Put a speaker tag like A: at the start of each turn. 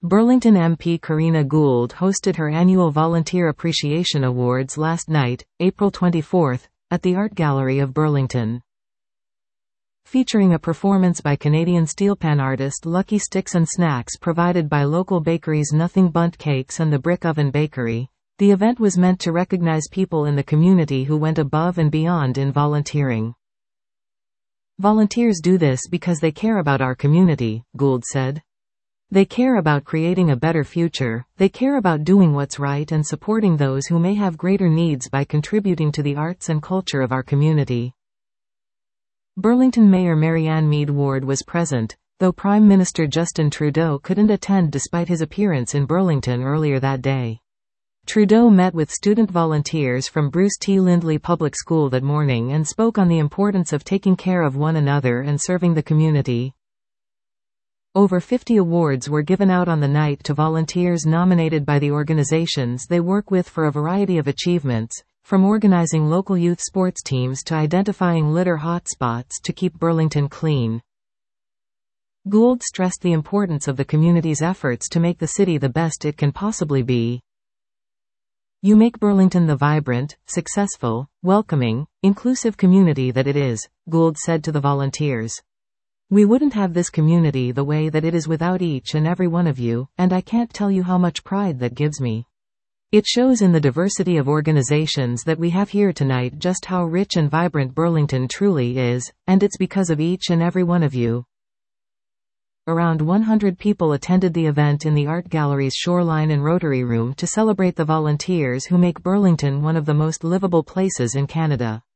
A: Burlington MP Karina Gould hosted her annual Volunteer Appreciation Awards last night, April 24, at the Art Gallery of Burlington. Featuring a performance by Canadian steelpan artist Lucky Sticks and snacks provided by local bakeries Nothing Bundt Cakes and the Brick Oven Bakery, the event was meant to recognize people in the community who went above and beyond in volunteering. "Volunteers do this because they care about our community," Gould said. "They care about creating a better future, they care about doing what's right and supporting those who may have greater needs by contributing to the arts and culture of our community." Burlington Mayor Marianne Meed Ward was present, though Prime Minister Justin Trudeau couldn't attend despite his appearance in Burlington earlier that day. Trudeau met with student volunteers from Bruce T. Lindley Public School that morning and spoke on the importance of taking care of one another and serving the community. Over 50 awards were given out on the night to volunteers nominated by the organizations they work with for a variety of achievements, from organizing local youth sports teams to identifying litter hotspots to keep Burlington clean. Gould stressed the importance of the community's efforts to make the city the best it can possibly be. "You make Burlington the vibrant, successful, welcoming, inclusive community that it is," Gould said to the volunteers. "We wouldn't have this community the way that it is without each and every one of you, and I can't tell you how much pride that gives me. It shows in the diversity of organizations that we have here tonight just how rich and vibrant Burlington truly is, and it's because of each and every one of you." Around 100 people attended the event in the Art Gallery's Shoreline and Rotary Room to celebrate the volunteers who make Burlington one of the most livable places in Canada.